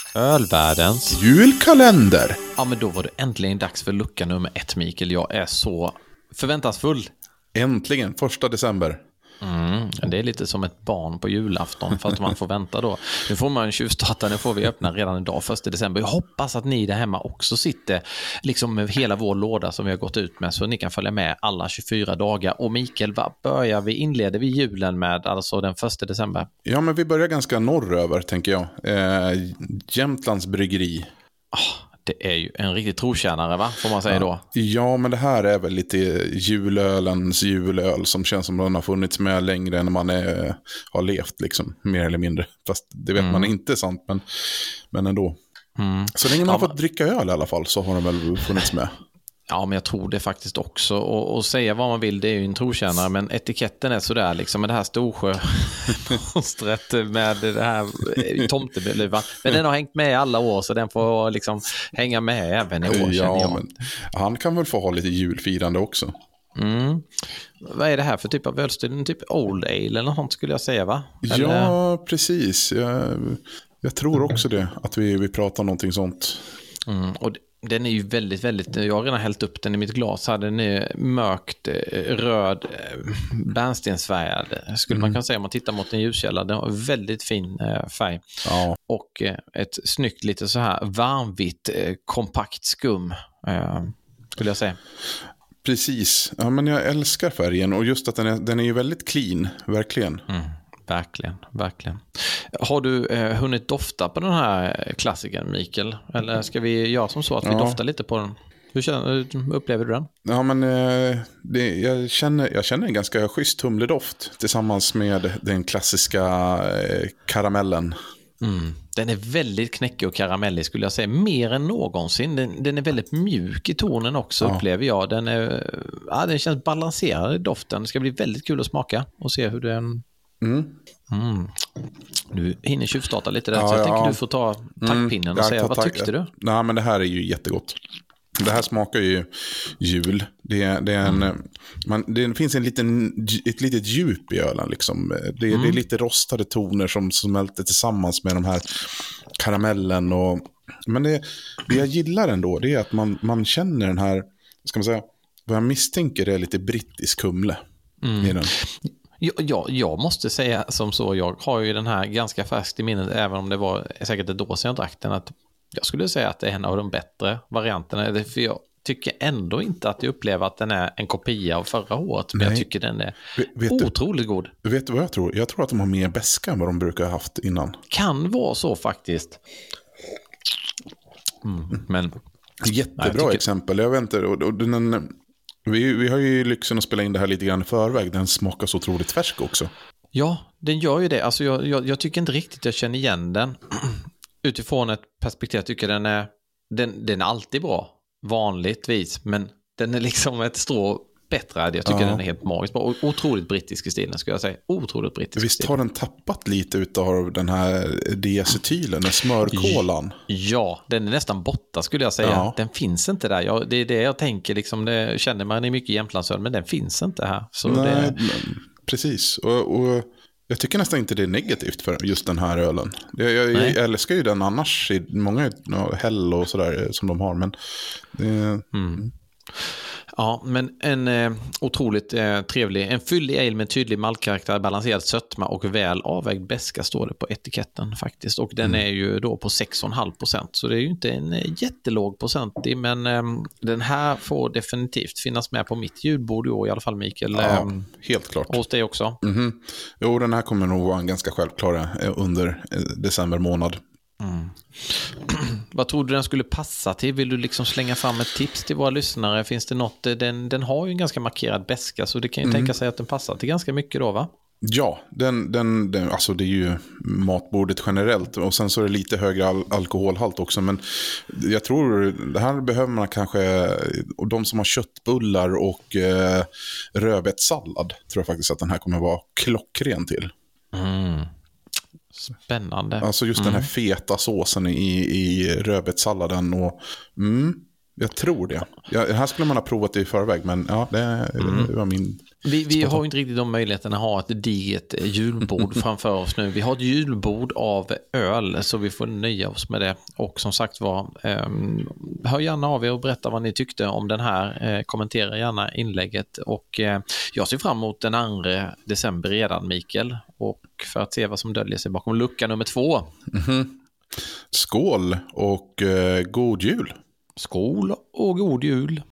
Ölvärldens julkalender. Ja, men då var det äntligen dags för lucka nummer 1, Mikael. Jag är så förväntansfull. Äntligen, 1 december. Det är lite som ett barn på julafton för att man får vänta då. Nu får man tjuvstarta, nu får vi öppna redan idag 1 december. Jag hoppas att ni där hemma också sitter liksom med hela vår låda som vi har gått ut med, så ni kan följa med alla 24 dagar. Och Mikael, vad inleder vi julen med, alltså den 1 december? Ja, men vi börjar ganska norröver, tänker jag. Jämtlands bryggeri. Det är ju en riktig trotjänare, va? Får man säga då. Ja, men det här är väl lite julölens julöl som känns som den har funnits med längre än man har levt, liksom, mer eller mindre. Fast det vet man inte sant, men ändå. Så länge man har fått dricka öl i alla fall så har den väl funnits med. Ja, men jag tror det faktiskt också. Och säga vad man vill, det är ju en trotjänare, men etiketten är sådär liksom med det här Storsjö-monstret med det här tomteluvan. Men den har hängt med i alla år, så den får liksom hänga med även i år, känner jag. Men han kan väl få ha lite julfirande också. Vad är det här för typ av ölstil? Typ Old Ale eller något sånt skulle jag säga, va? Eller? Ja, precis. Jag tror också det, att vi pratar om någonting sånt. Och den är ju väldigt, väldigt, jag har redan hällt upp den i mitt glas här. Den är mörkt röd, bärnstensfärgad, skulle man kunna säga om man tittar mot en ljuskälla. Den har väldigt fin färg. Ja. Och ett snyggt lite så här varmvitt, kompakt skum, skulle jag säga. Precis. Ja, men jag älskar färgen, och just att den är ju väldigt clean, verkligen. Verkligen. Har du hunnit dofta på den här klassikern, Mikael? Eller ska vi göra som så att vi doftar lite på den? Hur upplever du den? Ja, men jag känner en ganska schysst humledoft tillsammans med den klassiska karamellen. Den är väldigt knäckig och karamellig, skulle jag säga, mer än någonsin. Den är väldigt mjuk i tonen också, upplever jag. Den känns balanserad i doften. Det ska bli väldigt kul att smaka och se hur den... Du hinner tjuvstarta lite där, så jag tänker du får ta taktpinnen och säga, vad tyckte du? Nej, men det här är ju jättegott. Det här smakar ju jul. Det finns ett litet djup i ölen liksom. Det är lite rostade toner som smälter tillsammans med de här karamellen men det jag gillar ändå, det är att man känner den här, ska man säga, vad jag misstänker är lite brittisk humle i den. Jag måste säga som så, jag har ju den här ganska färskt i minnet, även om det var säkert ett år sedan jag drack den, att jag skulle säga att det är en av de bättre varianterna, för jag tycker ändå inte att jag upplever att den är en kopia av förra året, men jag tycker den är otroligt god. Vet du vad jag tror? Jag tror att de har mer beska än vad de brukar ha haft innan. Kan vara så faktiskt. Men jättebra exempel. Jag vet inte, vi har ju lyxen att spela in det här lite grann i förväg. Den smakar så otroligt färsk också. Ja, den gör ju det. Alltså jag tycker inte riktigt jag känner igen den. Utifrån ett perspektiv, jag tycker den är alltid bra, vanligtvis. Men den är liksom ett strå bättre. Jag tycker den är helt magisk bra. Otroligt brittisk i stilen, skulle jag säga. Otroligt brittisk. Visst har den tappat lite utav den här diacetylen, den smörkolan? Ja, den är nästan borta, skulle jag säga. Ja. Den finns inte där. Det är det jag tänker, liksom, det känner man i mycket Jämtlandsöl, men den finns inte här. Så nej, precis. Och jag tycker nästan inte det är negativt för just den här ölen. Jag älskar ju den annars i många häll och sådär som de har, men Ja, men en otroligt trevlig, en fyllig ale med tydlig maltkaraktär, balanserad sötma och väl avvägd beska, står det på etiketten faktiskt. Och den är ju då på 6,5%, så det är ju inte en jättelåg procent, men den här får definitivt finnas med på mitt julbord i alla fall, Mikael. Ja, helt klart. Hos dig också. Jo, den här kommer nog vara en ganska självklar under december månad. Vad tror du den skulle passa till? Vill du liksom slänga fram ett tips till våra lyssnare? Finns det något? Den har ju en ganska markerad beska, så det kan ju tänka sig att den passar till ganska mycket då, va? Ja, den, alltså det är ju matbordet generellt, och sen så är det lite högre alkoholhalt också, men jag tror det här behöver man kanske, och de som har köttbullar och rödbetssallad, tror jag faktiskt att den här kommer vara klockren till. Spännande. Alltså just den här feta såsen i rödbetssalladen och Jag tror det. Här skulle man ha provat det i förväg, men ja, det var min... Vi har ju inte riktigt de möjligheterna att ha ett digert julbord framför oss nu. Vi har ett julbord av öl, så vi får nöja oss med det. Och som sagt hör gärna av er och berätta vad ni tyckte om den här. Kommentera gärna inlägget. Och jag ser fram emot den 2 december redan, Mikael. Och för att se vad som döljer sig bakom lucka nummer 2. Skål och god jul! Skål och god jul!